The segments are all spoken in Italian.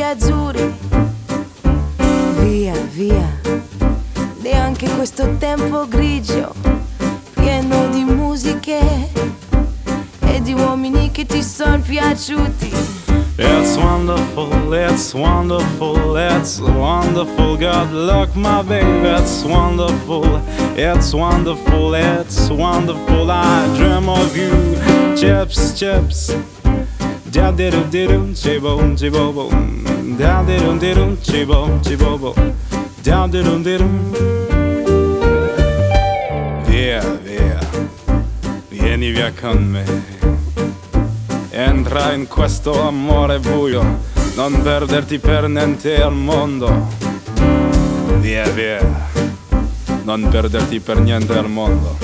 azzurri. Via, via, neanche questo tempo grigio, pieno di musiche e di uomini che ti sono piaciuti. It's wonderful, it's wonderful, it's wonderful. Good luck, my baby. It's wonderful, it's wonderful, it's wonderful. I dream of you. Chips, chips. Da di dum di dum, chibom, chibobom. Da di dum di dum, chibom, chibobom. Da di dum di dum. Via, via, vieni via con me. Entra in questo amore buio, non perderti per niente al mondo. Via, via, non perderti per niente al mondo.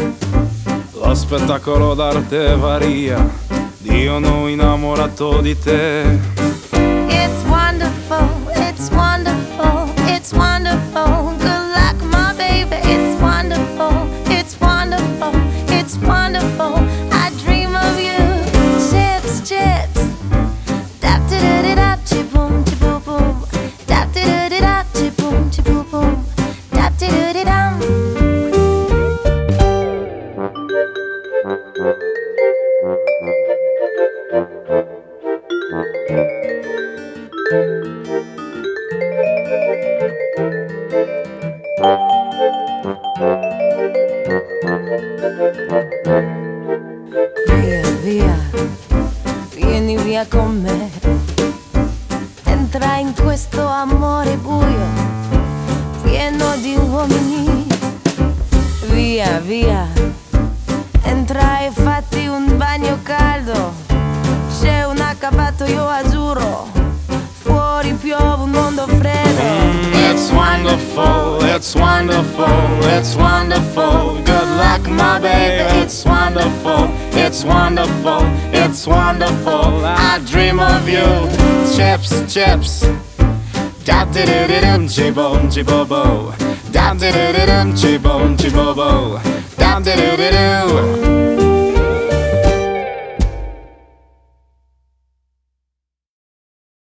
Lo d'arte varia, Dio non innamorato di te. It's wonderful, it's wonderful, it's wonderful. Good luck, my baby. It's wonderful, it's wonderful, it's wonderful. I dream of you. Chips, chips. Dap di da di dap, chi boom, chi boom boom. Dap di da di dap, chi boom, chi boom boom. Dap di da di dam. Via, via, vieni via con me. Entra in questo amore buio, pieno di uomini. Via, via, entra e fatti un bagno caldo. C'è un accappatoio azzurro, fuori piove un mondo freddo. It's wonderful, it's wonderful, it's wonderful. Good luck, my baby. It's wonderful, it's wonderful, it's wonderful. I dream of you. Chips, chips. Da di di di dum, chibom, chibobo. Da di di di dum, chibom, chibobo. Da di di di do.